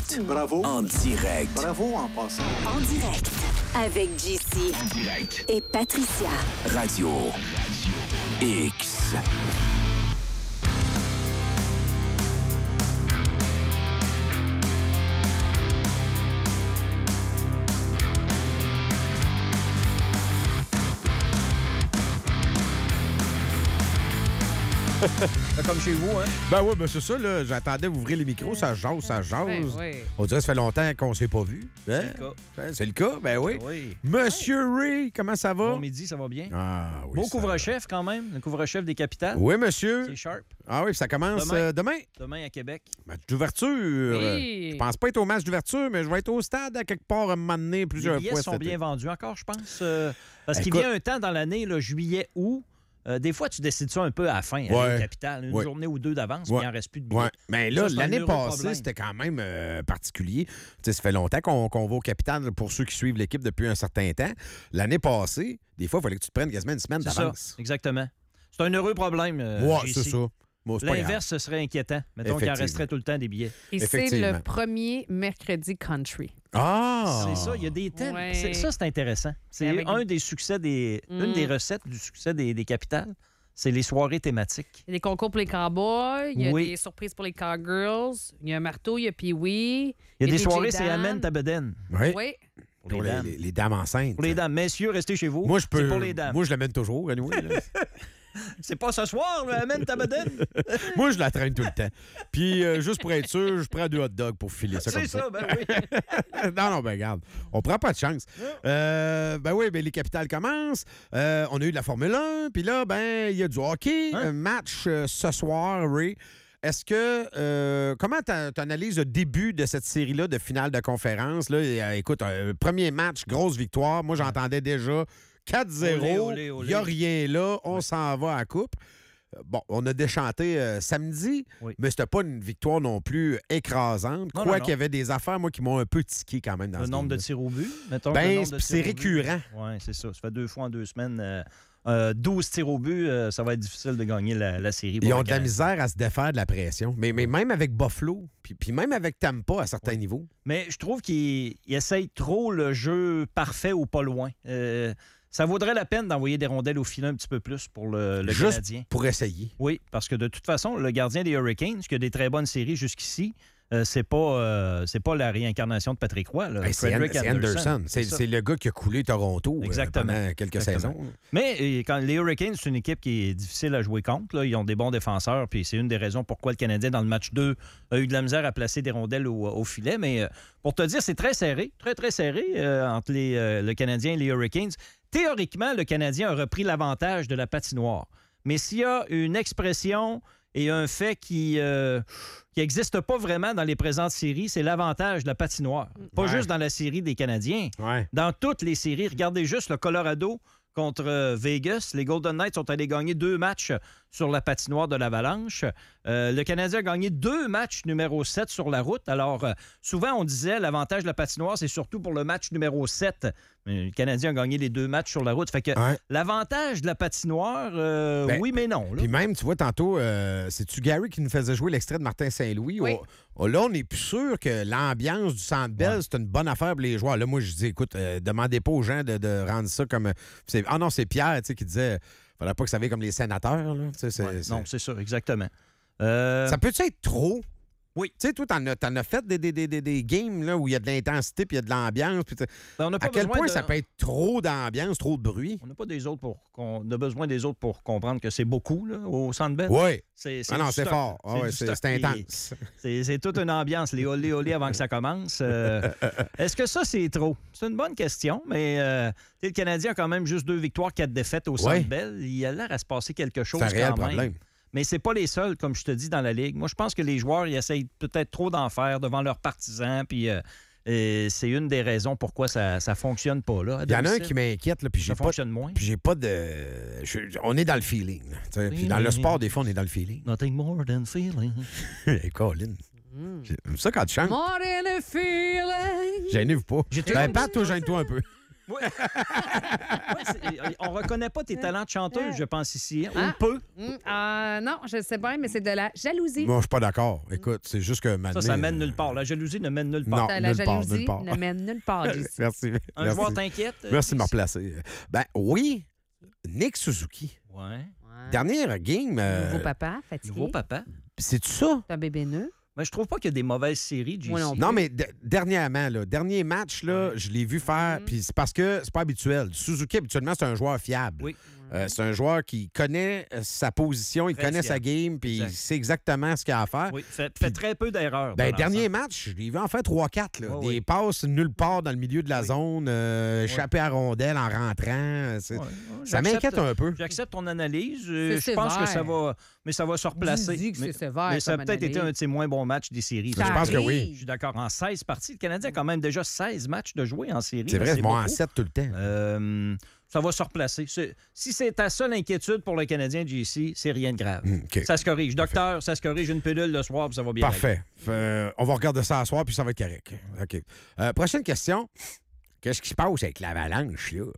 Sport. Bravo. En direct. Bravo en passant. En direct avec JC En direct. et Patricia. Radio X. Comme chez vous, hein? Ben oui, ben c'est ça, là. J'attendais ouvrir les micros, ça jase, ça jase. Ben oui. On dirait que ça fait longtemps qu'on s'est pas vu. Hein? C'est le cas. Ben, c'est le cas, ben oui. Oui. Monsieur Ray, comment ça va? Bon midi, ça va bien? Ah oui. Beau ça couvre-chef quand même, le couvre-chef des capitales. va. Oui, monsieur. C'est sharp. Ah oui, ça commence Demain. demain. Demain à Québec. Match d'ouverture. Oui. Je pense pas être au match d'ouverture, mais je vais être au stade à quelque part à un moment donné Les plusieurs billets fois. sont cet bien été. vendus encore, je pense. Parce qu'il Écoute- vient un temps dans l'année, là, juillet, août. Des fois, tu décides ça un peu à la fin, Ouais. à la capitale. Une Ouais. journée ou deux d'avance, Ouais. puis il n'en reste plus de billets. Ouais. Mais là, Ça, c'est un l'année heureux passée, problème. c'était quand même particulier. Tu sais, ça fait longtemps qu'on va au Capitale pour ceux qui suivent l'équipe depuis un certain temps. L'année passée, des fois, il fallait que tu te prennes quasiment une semaine C'est ça, d'avance. exactement. C'est un heureux problème. Ouais, JC. c'est ça. Moi, c'est pas grave. L'inverse, ce serait inquiétant. Mettons qu'il en Effectivement. resterait tout le temps des billets. Et c'est Effectivement. le premier mercredi country. Ah! C'est ça, il y a des thèmes. Ouais. Ça, c'est intéressant. C'est Avec- un des succès une des recettes du succès des capitales. C'est les soirées thématiques. Il y a des concours pour les cowboys, il y a Oui. des surprises pour les cowgirls, il y a un marteau, il y a Pee-Wee. Il y a des soirées, DJ c'est Dan. Amen Tabeden. Oui. Oui. Pour les dames. les dames enceintes. Pour les dames. Messieurs, restez chez vous. Moi, je peux. C'est pour les dames. Moi, je l'amène toujours, anyway, là. C'est pas ce soir, le Amen Tabeden. Moi, je la traîne tout le temps. Puis, juste pour être sûr, je prends 2 hot dogs pour filer ça comme C'est ça. ça, ben oui. Non, ben regarde, on prend pas de chance. Ben oui, ben les capitales commencent. On a eu de la Formule 1, puis là, ben, il y a du hockey. Hein? Un match ce soir, Ray. Est-ce que... comment t'analyses le début de cette série-là de finale de conférence? Là, écoute, premier match, grosse victoire. Moi, j'entendais déjà 4-0. Olé, olé, olé. Il n'y a rien là. On s'en va à la coupe. Bon, on a déchanté samedi, Oui. mais c'était pas une victoire non plus écrasante. Non, Quoi non, qu'il y avait des affaires, moi, qui m'ont un peu tiqué quand même dans Le ce nombre de game-là. tirs au but. Mettons, Ben, le nombre de c'est tirs au but. récurrent. Oui, c'est ça. Ça fait 2 fois en 2 semaines. 12 tirs au but, ça va être difficile de gagner la série. pour Ils ont le de la Canadien. misère à se défaire de la pression. Mais même avec Buffalo, puis même avec Tampa à certains niveaux. Mais je trouve qu'ils essayent trop le jeu parfait ou pas loin. Ça vaudrait la peine d'envoyer des rondelles au filet un petit peu plus pour le Juste Canadien. pour essayer. Oui, parce que de toute façon, le gardien des Hurricanes, qui a des très bonnes séries jusqu'ici, c'est pas la réincarnation de Patrick Roy. Là. Ben, c'est Frederick Anderson. C'est ça. C'est le gars qui a coulé Toronto Exactement. pendant quelques Exactement. saisons. Mais quand les Hurricanes, c'est une équipe qui est difficile à jouer contre. Là. Ils ont des bons défenseurs, puis c'est une des raisons pourquoi le Canadien, dans le match 2, a eu de la misère à placer des rondelles au filet. Mais pour te dire, c'est très serré, très, très serré entre le Canadien et les Hurricanes. Théoriquement, le Canadien a repris l'avantage de la patinoire. Mais s'il y a une expression et un fait qui n'existe pas vraiment dans les présentes séries, c'est l'avantage de la patinoire. Pas Ouais. juste dans la série des Canadiens. Ouais. Dans toutes les séries, regardez juste le Colorado contre Vegas. Les Golden Knights sont allés gagner 2 matchs sur la patinoire de l'Avalanche. Le Canadien a gagné 2 matchs numéro 7 sur la route. Alors, souvent, on disait l'avantage de la patinoire, c'est surtout pour le match numéro 7. Mais le Canadien a gagné les 2 matchs sur la route. Fait que Ouais. l'avantage de la patinoire, Ben, oui, mais non. là. Puis même, tu vois, tantôt, c'est-tu Gary qui nous faisait jouer l'extrait de Martin Saint-Louis? Oui. Là, on n'est plus sûr que l'ambiance du Centre Bell, c'est une bonne affaire pour les joueurs. Là, moi, je dis, écoute, demandez pas aux gens de rendre ça comme... Ah non, c'est Pierre, tu sais, qui disait, faudrait pas que ça vienne comme les sénateurs, là. Tu sais, Ouais, non, c'est ça, exactement. Ça peut-tu être trop? Oui. Tu sais, toi, t'en as fait des games là, où il y a de l'intensité puis il y a de l'ambiance. Puis On n'a pas à quel besoin point de- ça peut être trop d'ambiance, trop de bruit? On n'a pas des autres on a besoin des autres pour comprendre que c'est beaucoup là, au Centre Bell. Oui. C'est Ah non, du c'est stock. fort. Ah ouais, du c'est stock. intense. C'est toute une ambiance, les olé avant que ça commence. Est-ce que ça, c'est trop? C'est une bonne question, mais le Canadien a quand même juste 2 victoires, 4 défaites au Centre Ouais. Bell. Il a l'air à se passer quelque chose C'est un réel quand même. problème. Mais c'est pas les seuls, comme je te dis, dans la Ligue. Moi, je pense que les joueurs, ils essayent peut-être trop d'en faire devant leurs partisans, puis c'est une des raisons pourquoi ça fonctionne pas. Là, à Il y en a un domicile. qui m'inquiète, là, puis j'ai Ça pas... fonctionne moins. Puis j'ai pas de... On est dans le feeling. Là, tu sais. Puis dans le sport, des fois, on est dans le feeling. Nothing more than feeling. Hey, Colin. J'aime ça quand tu chantes. More than a feeling. Gênez-vous pas. J'ai Ben, Pat, toi, gêne-toi un peu. Oui. On reconnaît pas tes talents de chanteuse, je pense, ici. Hein? Ah. On peut. Non, je sais bien, mais c'est de la jalousie. Moi, je suis pas d'accord. Écoute, c'est juste que maintenant. Ça mène nulle part. La jalousie ne mène nulle part. Non, La nulle part, jalousie nulle part. ne mène nulle part, JC. Merci. Un merci. joueur t'inquiète? Merci de me replacer. Ben oui, Nick Suzuki. Ouais. Ouais. Dernière game. Nouveau papa, fatigué. Nouveau papa. C'est-tu ça? C'est un bébé nœud. Mais je trouve pas qu'il y a des mauvaises séries, JC. Moi non plus. Non, mais dernièrement, là, dernier match, là, je l'ai vu faire, puis c'est parce que c'est pas habituel. Suzuki, habituellement, c'est un joueur fiable. Oui. C'est un joueur qui connaît sa position, il Très connaît fiable. sa game, puis il Exact. sait exactement ce qu'il a à faire. Oui, fait très peu d'erreurs. Ben, dans dernier l'ensemble. match, je l'ai vu en faire 3-4. Là. Oui, Des oui. passes nulle part dans le milieu de la Oui. zone, échapper à rondelle en rentrant. Ouais, ouais, Ça j'accepte- m'inquiète un peu. J'accepte ton analyse. C'est Je pense que sévère. ça va, mais ça va se replacer. Dis que c'est Mais- sévère Mais ça a comme peut-être été analyse. un de ses moins bons matchs des séries. Je pense que oui. Je suis d'accord. En 16 parties, le Canadien a quand même déjà 16 matchs de jouer en série. C'est là, vrai, ils vont en beaucoup. 7 tout le temps. Ça va se replacer. Si c'est ta seule inquiétude pour le Canadien, JC, c'est rien de grave. OK. Ça se corrige. Docteur, ça se corrige. Une pilule le soir, puis ça va bien. aller. Parfait. On va regarder ça ce soir, puis ça va être correct. OK. Prochaine question. Qu'est-ce qui se passe avec l'Avalanche, là?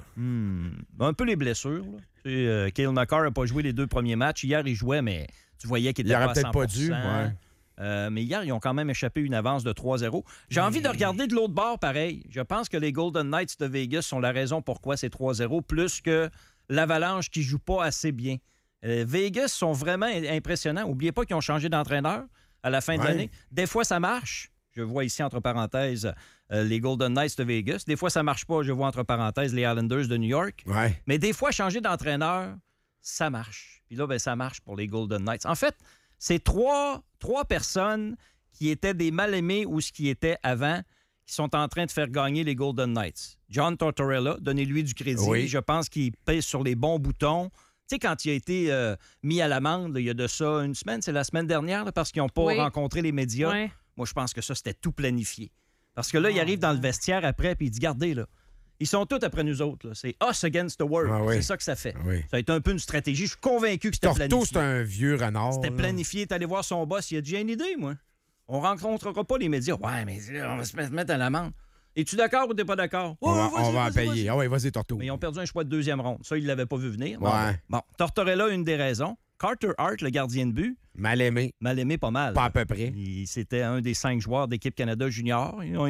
Un peu les blessures. Là. Cale Makar n'a pas joué les 2 premiers matchs. Hier, il jouait, mais tu voyais qu'il Il était aurait pas à peut-être 100%. pas dû, ouais. Mais hier, ils ont quand même échappé une avance de 3-0. J'ai envie de regarder de l'autre bord pareil. Je pense que les Golden Knights de Vegas sont la raison pourquoi c'est 3-0, plus que l'Avalanche qui joue pas assez bien. Vegas sont vraiment impressionnants. N'oubliez pas qu'ils ont changé d'entraîneur à la fin de Ouais. l'année. Des fois, ça marche. Je vois ici, entre parenthèses, les Golden Knights de Vegas. Des fois, ça marche pas. Je vois, entre parenthèses, les Islanders de New York. Ouais. Mais des fois, changer d'entraîneur, ça marche. Puis là, ben, ça marche pour les Golden Knights. En fait, c'est trois personnes qui étaient des mal-aimés ou ce qui étaient avant qui sont en train de faire gagner les Golden Knights. John Tortorella, donnez-lui du crédit. Oui. Je pense qu'il pèse sur les bons boutons. Tu sais, quand il a été mis à l'amende, là, il y a de ça une semaine, c'est la semaine dernière, là, parce qu'ils n'ont pas Oui. rencontré les médias. Ouais. Moi, je pense que ça, c'était tout planifié. Parce que là, il arrive dans le vestiaire après, puis il dit, regardez, là, ils sont tous après nous autres. Là. C'est us against the world. Ah oui. C'est ça que ça fait. Oui. Ça a été un peu une stratégie. Je suis convaincu que c'était Torto, planifié. c'est un vieux renard. C'était là. planifié. T'es allé voir son boss. Il a dit, j'ai une idée, moi. On rencontrera pas les médias. Ouais, mais là, on va se mettre à l'amende. Es-tu d'accord ou t'es pas d'accord? On va, Ouais, vas-y, on va en vas-y, payer. vas-y. Ah oui, vas-y, Torto. Mais ils ont perdu un choix de deuxième ronde. Ça, ils l'avaient pas vu venir. Ouais. Bon, Tortorella, une des raisons. Carter Hart, le gardien de but, Mal aimé. mal aimé pas mal. Pas à peu près. C'était un des 5 joueurs d'équipe Canada junior. Ils ont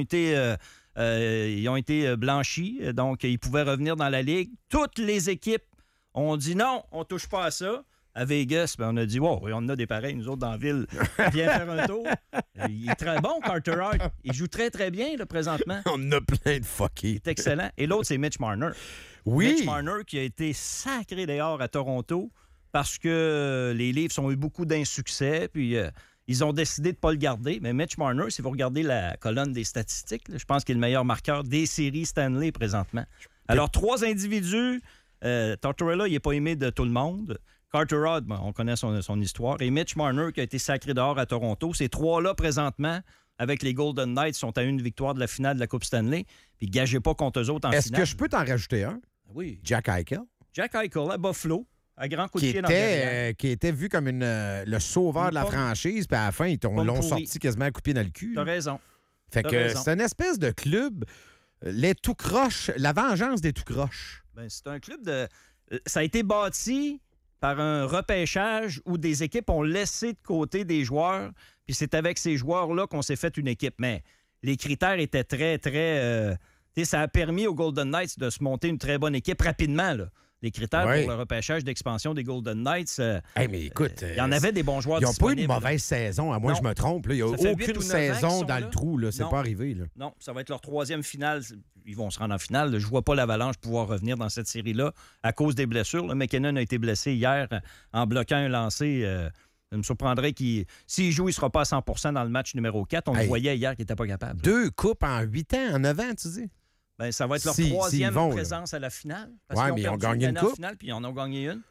été blanchis, donc ils pouvaient revenir dans la Ligue. Toutes les équipes ont dit non, on touche pas à ça. À Vegas, ben, on a dit, wow, on en a des pareils, nous autres, dans la ville. Viens faire un tour. Il est très bon, Carter Hart. Il joue très, très bien, là, présentement. On a plein de Il fuckés. est excellent. Et l'autre, c'est Mitch Marner. Oui. Mitch Marner qui a été sacré dehors à Toronto parce que les Leafs ont eu beaucoup d'insuccès, puis ils ont décidé de ne pas le garder. Mais Mitch Marner, si vous regardez la colonne des statistiques, là, je pense qu'il est le meilleur marqueur des séries Stanley présentement. Alors, 3 individus. Tortorella, il n'est pas aimé de tout le monde. Carter Hart, ben, on connaît son histoire. Et Mitch Marner, qui a été sacré dehors à Toronto. Ces 3-là, présentement, avec les Golden Knights, sont à une victoire de la finale de la Coupe Stanley. Puis, gagez pas contre eux autres en Est-ce finale. que je peux t'en rajouter un? Oui. Jack Eichel, Jack Eichel à Buffalo, à grand coup de qui pied dans le derrière. était, qui était vu comme le sauveur de la Pomme- franchise, puis à la fin, ils pomme l'ont pourrie. sorti quasiment à coup de pied dans le cul. T'as raison. Fait t'as que raison. c'est une espèce de club, les tout croches, la vengeance des tout croches. Ben, c'est un club de... Ça a été bâti par un repêchage où des équipes ont laissé de côté des joueurs, puis c'est avec ces joueurs-là qu'on s'est fait une équipe. Mais les critères étaient très, très... tu sais, ça a permis aux Golden Knights de se monter une très bonne équipe rapidement, là. Les critères Oui. pour le repêchage d'expansion des Golden Knights, Hey, mais écoute, il y en avait des bons joueurs ils n'ont pas eu de disponibles. mauvaise saison, à moins que je Non. me trompe. Là. Il n'y a Ça fait 8 aucune ou 9 ans qu'ils saison sont dans là. le trou. Là. C'est Non. pas arrivé. Là. Non, ça va être leur 3e finale. Ils vont se rendre en finale. Je vois pas l'Avalanche pouvoir revenir dans cette série-là à cause des blessures. Le McKinnon a été blessé hier en bloquant un lancer. Ça me surprendrait qu'il... S'il joue, il ne sera pas à 100% dans le match numéro 4. On le Hey. voyait hier qu'il n'était pas capable. 2 coupes en 8 ans, en 9 ans, tu dis? Ben, ça va être leur S'ils 3e vont, là. présence à la finale. Ouais, mais ils ont perdu gagné une année en coupe. finale, puis ils en ont gagné une.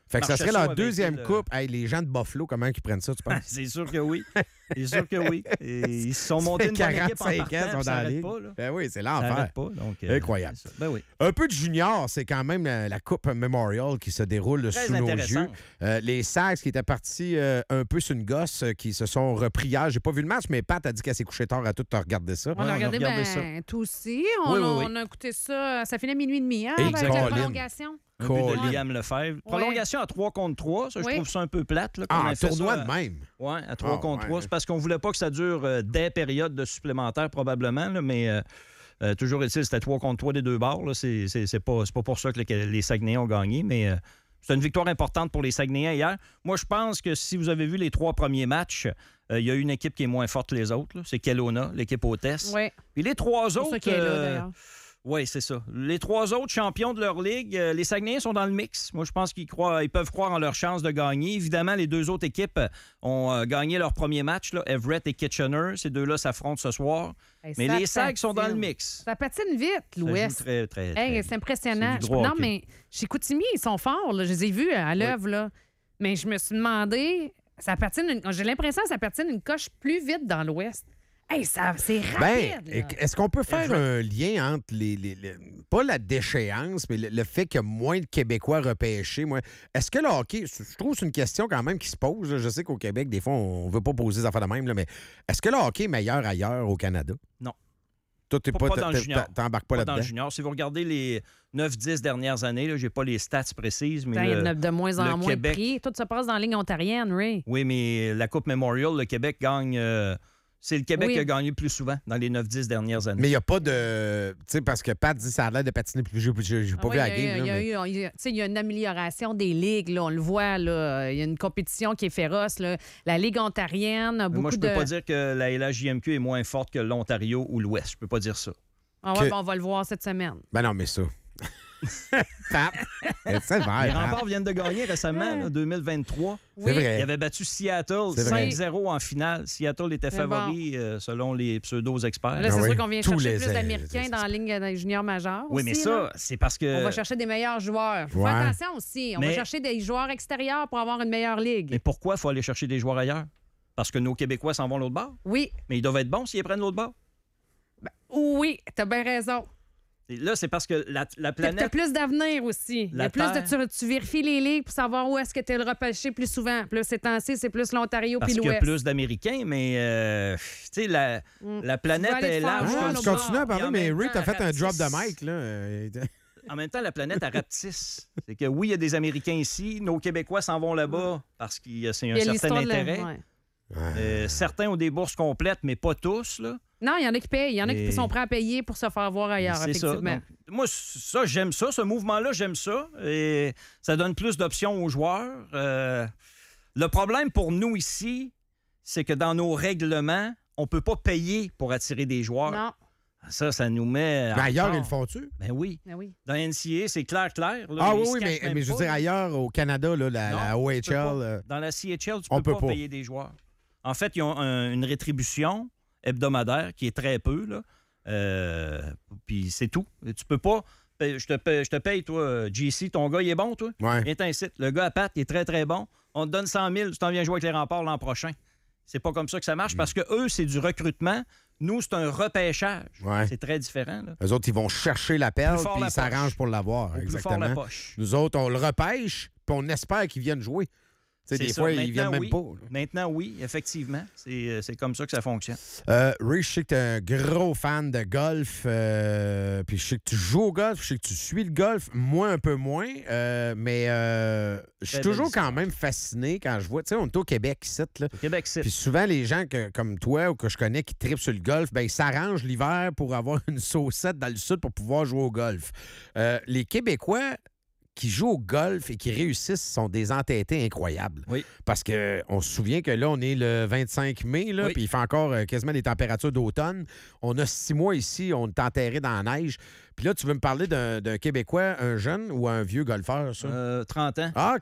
Fait que ça serait Marchessault leur avait deuxième été le- coupe. Hey, les gens de Buffalo, comment ils prennent ça, tu penses? C'est sûr que oui. C'est sûr que oui. Et ils se sont montés une bonne équipe en 45 ans, partant, ils sont puis dans ça la arrête ligue. pas. Là. Ben oui, c'est Ça l'enfer. arrête pas. Donc, Incroyable. c'est ça. Ben oui. Un peu de junior, c'est quand même la Coupe Memorial qui se déroule Très sous nos intéressant. yeux. Les Sags qui étaient partis un peu sur une gosse qui se sont repris hier. J'ai pas vu le match, mais Pat a dit qu'elle s'est couchée tard à tout regarder ça. On Ouais, a regardé ça. tout aussi. Oui, oui, oui. On a écouté ça. Ça finit à minuit et demi, hein, Et avec la Colin. prolongation. Un but de Colin. Liam Lefebvre. Prolongation à 3 contre 3. Ça, je Oui. trouve ça un peu plate. Là, qu'on Ah, un ait fait tournoi ça, de même. Oui, à 3 Ah, contre ouais. 3. C'est parce qu'on voulait pas que ça dure des périodes de supplémentaires, probablement. Là, mais toujours est-il, c'était 3 contre 3 des deux bords. Là. C'est pas pour ça que les Saguenayens ont gagné, mais c'est une victoire importante pour les Saguenayens hier. Moi, je pense que si vous avez vu les 3 premiers matchs, il y a une équipe qui est moins forte que les autres. Là. C'est Kelowna, l'équipe hôtesse. Oui. Puis les 3 C'est pour autres... ça qu'il est là, d'ailleurs. Oui, c'est ça. Les 3 autres champions de leur ligue, les Saguenayens sont dans le mix. Moi, je pense qu'ils peuvent croire en leur chance de gagner. Évidemment, les 2 autres équipes ont gagné leur premier match, là, Everett et Kitchener. Ces 2-là s'affrontent ce soir. Hey, Mais ça les Sags sont dans le patine. mix. Ça patine vite, Ça joue l'Ouest. très, très, Hey, très c'est bien. impressionnant. C'est du gros Non, hockey. mais chez Coutimi, ils sont forts. Là. Je les ai vus à l'œuvre. Là. Mais je me suis demandé, j'ai l'impression que ça patine une coche plus vite dans l'Ouest. Hey, c'est Ben, rapide. là. est-ce qu'on peut faire un lien entre pas la déchéance, mais le fait qu'il y a moins de Québécois repêchés? Est-ce que le hockey, je trouve que c'est une question quand même qui se pose. Là. Je sais qu'au Québec, des fois, on ne veut pas poser des affaires de même, là, mais est-ce que le hockey est meilleur ailleurs au Canada? Non. Toi, Pas dans le junior. t'embarques pas Pas dans le là-dedans? junior. Si vous regardez les 9-10 dernières années, je n'ai pas les stats précises, mais Il y en a de moins en le moins Québec- de prix. Tout se passe dans la ligne ontarienne, Ray. oui, mais la Coupe Memorial, le Québec gagne... c'est le Québec Oui. qui a gagné le plus souvent dans les 9-10 dernières années. Mais il n'y a pas de. Tu sais, parce que Pat dit que ça a l'air de patiner plus. J'ai pas vu la game. là, mais- Il y a une amélioration des ligues, là, on le voit. Là. Il y a une compétition qui est féroce. Là. La Ligue ontarienne a Mais beaucoup moi, je de... peux pas dire que la LHJMQ est moins forte que l'Ontario ou l'Ouest. Je peux pas dire ça. Ah ouais, que- ben, on va le voir cette semaine. Ben non, mais ça. Pat, c'est vrai. Les Pat. Remparts viennent de gagner récemment, là, 2023. C'est vrai. Ils avaient battu Seattle C'est vrai. 5-0 en finale. Seattle était favori selon les pseudo-experts. Là, Ah c'est oui. sûr qu'on vient Tous chercher les plus ailes, d'Américains c'est dans la ligne junior majeure. Oui, mais aussi, ça, là. c'est parce que... On va chercher des meilleurs joueurs. Faut Ouais. faire attention aussi. On va Mais- chercher des joueurs extérieurs pour avoir une meilleure ligue. Mais pourquoi il faut aller chercher des joueurs ailleurs? Parce que nos Québécois s'en vont l'autre bord. Oui, Mais ils doivent être bons s'ils prennent l'autre bord. oui, t'as bien raison. Et là, c'est parce que la T'as planète... plus d'avenir aussi. Il y La a plus Terre- tu vérifies les ligues pour savoir où est-ce que tu es le repêché plus souvent. Plus ces temps-ci, c'est plus l'Ontario Parce puis qu'il y a l'Ouest. plus d'Américains, mais tu sais, la planète aller te est faire large. voir, Ah, comme là, tu ça. continues à Puis parler, en mais même Ray, temps, t'as fait un drop de rapetisse. mic, là. En même temps, la planète elle rapetisse. C'est que oui, il y a des Américains ici. Nos Québécois s'en vont là-bas parce qu'il y a c'est Il un y a certain l'histoire de la- intérêt. ouais. Certains ont des bourses complètes, mais pas tous. Là. Non, il y en a qui payent. Il y en a qui Et- sont prêts à payer pour se faire voir ailleurs, C'est ça. effectivement. Donc, moi, ça, j'aime ça. Ce mouvement-là, j'aime ça. Et ça donne plus d'options aux joueurs. Le problème pour nous ici, c'est que dans nos règlements, on ne peut pas payer pour attirer des joueurs. Non. Ça nous met. Ben, en ailleurs, retard. ils le font-tu? Ben oui. Ben oui. Dans NCA, c'est clair. Là, Ah ils oui, se oui, cachent même mais je veux pas, dire, là. ailleurs, au Canada, là, la Non, OHL. tu peux pas. Dans la CHL, tu on ne peux peut pas pas. payer des joueurs. En fait, ils ont une rétribution hebdomadaire qui est très peu. Là. Puis c'est tout. Tu peux pas. Je te paye, toi, JC. Ton gars, il est bon, toi? Ouais. Viens t'incite. Le gars à Pat, il est très, très bon. On te donne 100 000, tu t'en viens jouer avec les Remparts l'an prochain. C'est pas comme ça que ça marche parce que eux, c'est du recrutement. Nous, c'est un repêchage. Ouais. C'est très différent. Là. Eux autres, ils vont chercher la perle, Plus fort puis la ils s'arrangent poche. pour l'avoir. Au plus fort Exactement. la poche. Nous autres, on le repêche, puis on espère qu'ils viennent jouer. Tu sais, C'est des ça. fois, ils Maintenant, viennent même oui. pas. là. Maintenant, oui, effectivement. C'est comme ça que ça fonctionne. Ray, je sais que tu es un gros fan de golf, puis je sais que tu joues au golf, je sais que tu suis le golf, moi un peu moins, mais je suis Très toujours belle quand même fasciné quand je vois, tu sais, on est au Québec ici, là. Au Québec, c'est. Puis souvent, les gens comme toi ou que je connais qui tripent sur le golf, ben ils s'arrangent l'hiver pour avoir une saucette dans le sud pour pouvoir jouer au golf. Les Québécois qui jouent au golf et qui réussissent sont des entêtés incroyables. Oui. Parce qu'on se souvient que là, on est le 25 mai, là, Oui. puis il fait encore quasiment des températures d'automne. On a 6 mois ici, on est enterré dans la neige. Puis là, tu veux me parler d'un Québécois, un jeune ou un vieux golfeur, ça? 30 ans. Ah, OK.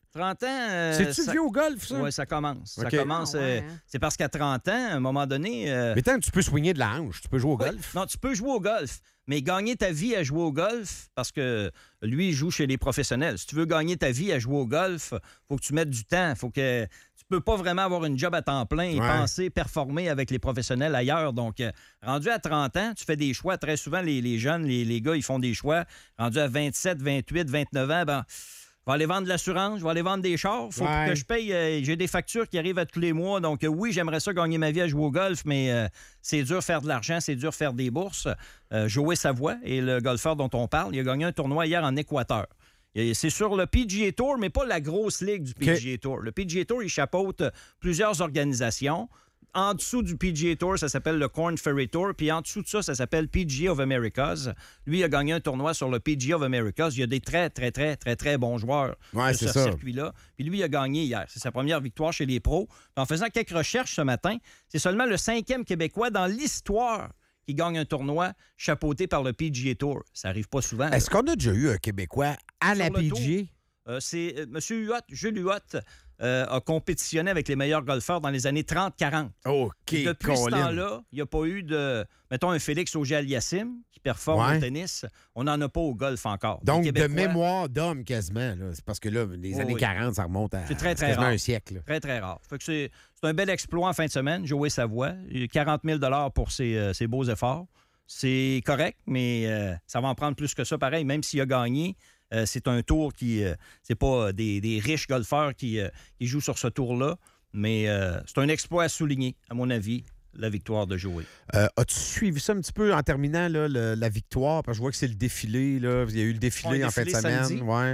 30 ans... C'est-tu vieux au golf, ça? Oui, ça commence. OK. Ça commence. Ah, ouais, hein. C'est parce qu'à 30 ans, à un moment donné... Mais tant que tu peux swinger de la hanche, tu peux jouer au oui, golf. non, tu peux jouer au golf, mais gagner ta vie à jouer au golf, parce que lui, il joue chez les professionnels. Si tu veux gagner ta vie à jouer au golf, faut que tu mettes du temps. Faut que tu peux pas vraiment avoir une job à temps plein et penser performer avec les professionnels ailleurs. Donc, rendu à 30 ans, tu fais des choix. Très souvent, les jeunes, les gars, ils font des choix. Rendu à 27, 28, 29 ans, ben... Je vais aller vendre de l'assurance, je vais aller vendre des chars. Il faut que je paye. J'ai des factures qui arrivent à tous les mois. Donc, oui, j'aimerais ça gagner ma vie à jouer au golf, mais c'est dur faire de l'argent, c'est dur faire des bourses. Joey Savoie est le golfeur dont on parle. Il a gagné un tournoi hier en Équateur. C'est sur le PGA Tour, mais pas la grosse ligue du PGA Tour. Le PGA Tour, il chapeaute plusieurs organisations. En dessous du PGA Tour, ça s'appelle le Korn Ferry Tour. Puis en dessous de ça, ça s'appelle PGA of Americas. Lui, il a gagné un tournoi sur le PGA of Americas. Il y a des très, très, très, très, très bons joueurs sur ce circuit-là. Puis lui, il a gagné hier. C'est sa première victoire chez les pros. Puis en faisant quelques recherches ce matin, c'est seulement le 5e Québécois dans l'histoire qui gagne un tournoi chapeauté par le PGA Tour. Ça n'arrive pas souvent. Est-ce qu'on a déjà eu un Québécois à la Sur le PGA? C'est M. Huot, Jules Huot, a compétitionné avec les meilleurs golfeurs dans les années 30-40. OK, Depuis ce temps-là, il n'y a pas eu de... Mettons un Félix Auger-Aliassime qui performe au tennis. On n'en a pas au golf encore. Donc, de mémoire d'homme quasiment. Là. C'est parce que là, les années 40, ça remonte à très, très quasiment rare. un siècle. Là. Très, très rare. Fait que c'est un bel exploit en fin de semaine. Joey Savoie, 40 000 $ pour ses beaux efforts. C'est correct, mais ça va en prendre plus que ça pareil, même s'il a gagné. C'est un tour qui... c'est pas des riches golfeurs qui jouent sur ce tour-là, mais c'est un exploit à souligner, à mon avis, la victoire de Joey. As-tu suivi ça un petit peu en terminant là, la victoire? Parce que je vois que c'est le défilé. Là. Il y a eu le défilé en fin de semaine. Samedi. Ouais.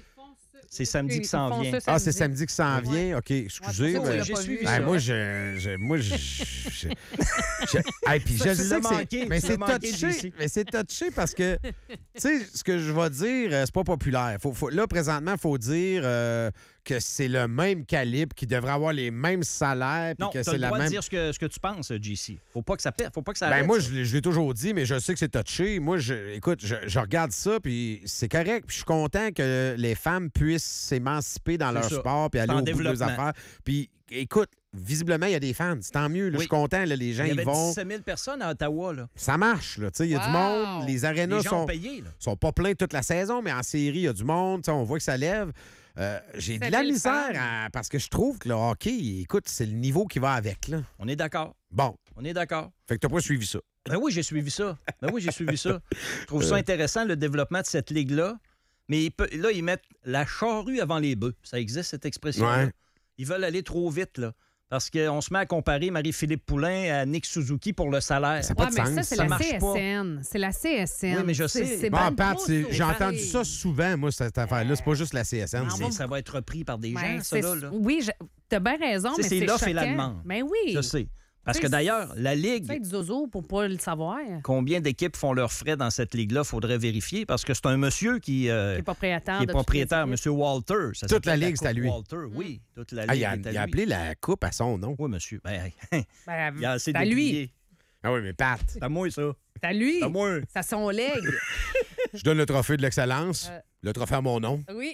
C'est samedi qui s'en vient. Ah, c'est samedi qui s'en vient? OK, excusez. Ouais, j'ai suivi ça. Moi, je puis je sais que mais c'est touché. Mais c'est touché parce que, tu sais, ce que je vais dire, c'est pas populaire. Là, présentement, il faut dire que c'est le même calibre, qui devrait avoir les mêmes salaires. Non, que tu as le droit de dire ce que tu penses, JC. Faut pas que ça pète. Faut pas que ça arrête. Moi, je l'ai toujours dit, mais je sais que c'est touché. Moi, écoute, je regarde ça, puis c'est correct. Puis je suis content que les femmes puissent s'émanciper dans leur sport puis aller au bout de leurs affaires. Puis, écoute, visiblement, il y a des fans. C'est tant mieux. Là, je suis content. Là, les gens, il y avait ils vont... 17 000 personnes à Ottawa. Là. Ça marche. Il y a du monde. Les arénas sont pas pleins toute la saison, mais en série, il y a du monde. On voit que ça lève. J'ai de la misère parce que je trouve que le hockey, écoute, c'est le niveau qui va avec. Là. On est d'accord. Bon. On est d'accord. Fait que t'as pas suivi ça. Ben oui, j'ai suivi ça. Je trouve ça intéressant, le développement de cette ligue-là. Mais là, ils mettent la charrue avant les bœufs. Ça existe, cette expression-là. Ouais. Ils veulent aller trop vite, là. Parce qu'on se met à comparer Marie-Philippe Poulain à Nick Suzuki pour le salaire. Ça n'a pas de sens. Mais ça, c'est la CSN. C'est la CSN. Oui, mais je sais. C'est Pat, j'ai pareil. entendu ça souvent, moi, cette affaire-là. C'est pas juste la CSN. Ça va être repris par des gens, ça, là. Oui, t'as bien raison, mais c'est l'offre et la choquant. demande. Mais oui. Je sais. Parce que d'ailleurs, la Ligue... Tu fais du zozo pour pas le savoir. Combien d'équipes font leurs frais dans cette Ligue-là? Il faudrait vérifier, parce que c'est un monsieur qui est propriétaire, M. Walter. Toute la Ligue, c'est à lui. Walter, oui. Toute la Ligue il a appelé la coupe à son nom. Oui, monsieur. Il a assez c'est à lui. Ah oui, mais Pat. C'est à moi, ça. C'est à lui. C'est à moi. C'est à son leg. Je donne le trophée de l'excellence. Le trophée à mon nom. Oui.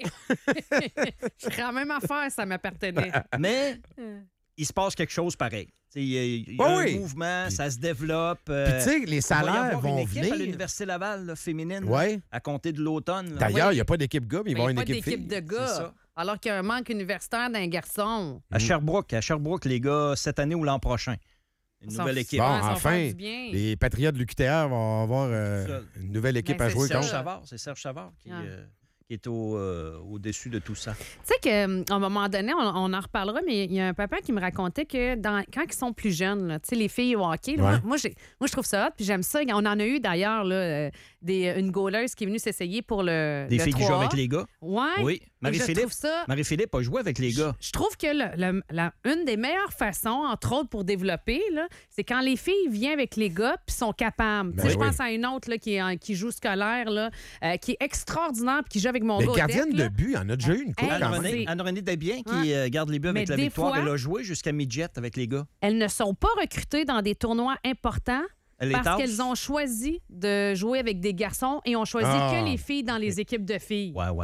Je ferais la même affaire, ça m'appartenait. Mais il se passe quelque chose pareil. Il y a un mouvement, ça se développe. Puis tu sais, les salaires vont venir. Il y a une équipe à l'Université Laval, là, féminine, à compter de l'automne. D'ailleurs, il n'y a pas d'équipe gars, mais il va y avoir une équipe filles. Il n'y a pas d'équipe de gars. Alors qu'il y a un manque universitaire d'un garçon. À Sherbrooke, les gars, cette année ou l'an prochain. Une nouvelle équipe. Bon, enfin, les Patriotes de l'UQTR vont avoir une nouvelle équipe à jouer contre. C'est Serge Savard qui est au-dessus de tout ça. Tu sais qu'à un moment donné, on en reparlera, mais il y a un papa qui me racontait que quand ils sont plus jeunes, là, les filles au hockey, là, moi, je trouve ça hot, puis j'aime ça. On en a eu d'ailleurs là, une goaleuse qui est venue s'essayer pour le Des filles 3A. qui jouent avec les gars? Ouais. Oui. Marie-Philippe a joué avec les gars. Je trouve que une des meilleures façons, entre autres, pour développer, là, c'est quand les filles viennent avec les gars puis sont capables. Je pense à une autre là, qui joue scolaire, là, qui est extraordinaire puis qui joue avec mon gars. Mais gardienne de but, il en a déjà eu une coupe quand même. Anne-Renée Desbiens qui garde les buts avec la victoire. Elle a joué jusqu'à midget avec les gars. Elles ne sont pas recrutées dans des tournois importants. Parce qu'elles ont choisi de jouer avec des garçons et ont choisi que les filles dans les équipes de filles. Ouais.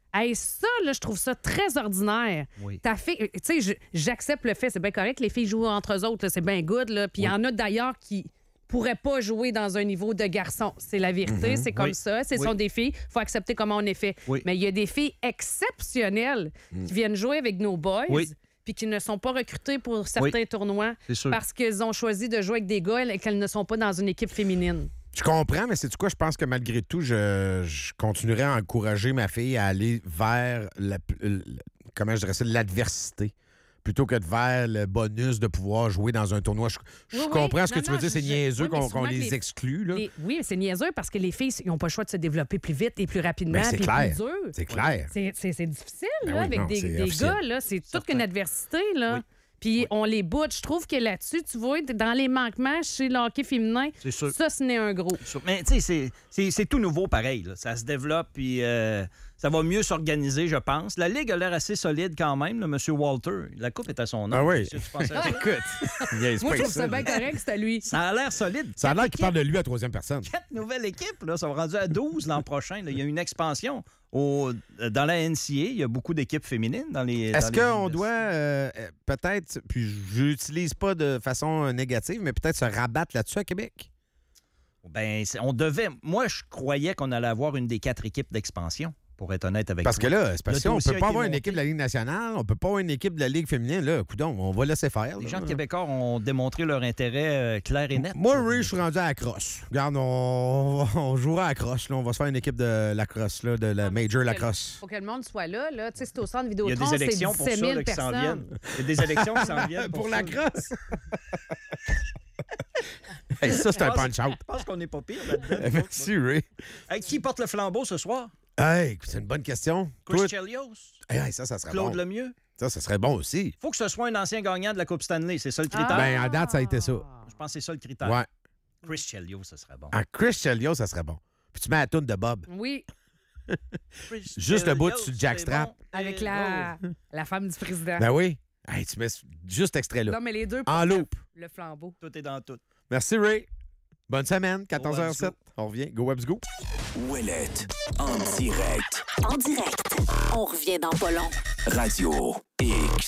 Hey, ça, là, je trouve ça très ordinaire. Oui. Ta fille, tu sais, j'accepte le fait, c'est bien correct, les filles jouent entre eux autres, là, c'est bien good, là. Puis il y en a d'ailleurs qui pourraient pas jouer dans un niveau de garçon. C'est la vérité, c'est comme Oui. ça. Ce sont des filles, il faut accepter comment on est fait. Oui. Mais il y a des filles exceptionnelles qui viennent jouer avec nos boys. Oui. Puis qui ne sont pas recrutées pour certains tournois C'est sûr. parce qu'elles ont choisi de jouer avec des gars et qu'elles ne sont pas dans une équipe féminine. Je comprends, mais c'est quoi? Je pense que malgré tout, je continuerai à encourager ma fille à aller vers comment je dirais ça, l'adversité, plutôt que vers le bonus de pouvoir jouer dans un tournoi. Je Oui, comprends ce que non, tu veux non, dire, c'est niaiseux oui, mais qu'on souvent les que exclue. Là. Oui, c'est niaiseux parce que les filles, ils n'ont pas le choix de se développer plus vite et plus rapidement. Ben, c'est puis clair. plus dur. C'est clair. C'est difficile, Ben là, oui, avec non, des c'est officiel. gars, là. C'est toute une adversité, là. Oui. Puis on les boude. Je trouve que là-dessus, tu vois, dans les manquements chez le hockey féminin, C'est sûr. ça, ce n'est un gros. Mais tu sais, c'est tout nouveau pareil. Là. Ça se développe, puis ça va mieux s'organiser, je pense. La Ligue a l'air assez solide quand même, là, M. Walter. La coupe est à son nom. Ah oui. Si tu pensais à ça. Écoute, niaise Moi, pas je trouve avec ça bien là. correct, c'est à lui. Ça a l'air solide. Ça a l'air qu'il Quatre parle de lui à troisième personne. 4 nouvelles équipes, là, ça va rendu à 12 l'an prochain. Là. Il y a une expansion. Dans la NCA, il y a beaucoup d'équipes féminines dans les. Est-ce dans les qu'on universités. doit peut-être, puis je l'utilise pas de façon négative, mais peut-être se rabattre là-dessus à Québec? Ben, on devait. Moi, je croyais qu'on allait avoir une des 4 équipes d'expansion, pour être honnête avec Parce toi. que là, c'est parce Le qu'on dossier peut a pas été avoir une monté. équipe de la Ligue nationale, on peut pas avoir une équipe de la Ligue féminine. Là, coudonc, on va laisser faire. Les là. gens de Québécois ont démontré leur intérêt clair et net. Moi, Ray, je suis rendu à la crosse. Regarde, on jouera à la crosse. Là. On va se faire une équipe de la crosse, là, de la Major Lacrosse. Faut que le monde soit là. Tu sais, c'est au centre Il y a Vidéotron, des c'est élections pour 17 ça 000 là, qui s'en personnes. viennent. Il y a des élections qui s'en viennent Pour ça. la crosse? Hey, ça, c'est un punch-out. Je pense qu'on n'est pas pire là-dedans. Merci, Ray. Hey, qui porte le flambeau ce soir? Hey, c'est une bonne question. Chris Toi- Chelios? Hey, ça serait Claude bon. Lemieux? Ça serait bon aussi. Faut que ce soit un ancien gagnant de la Coupe Stanley. C'est ça le critère? Ben, à date, ça a été ça. Je pense que c'est ça le critère. Ouais. Chris Chelios, ce serait bon. En Chris Chelios, ça serait bon. Puis tu mets la toune de Bob. Oui, Chris Juste le bout Chelios, sur le jackstrap. c'est bon. avec Et- la femme du président. Ben oui. Hey, tu mets juste extrait là. Non, mais les deux. En portent loop. Le flambeau. Oh, tout est dans tout. Merci, Ray. Bonne semaine, Go, 14h07. Webs, On revient. Go Webs Go. Ouellette, en direct. En direct. On revient dans pas long. Radio X.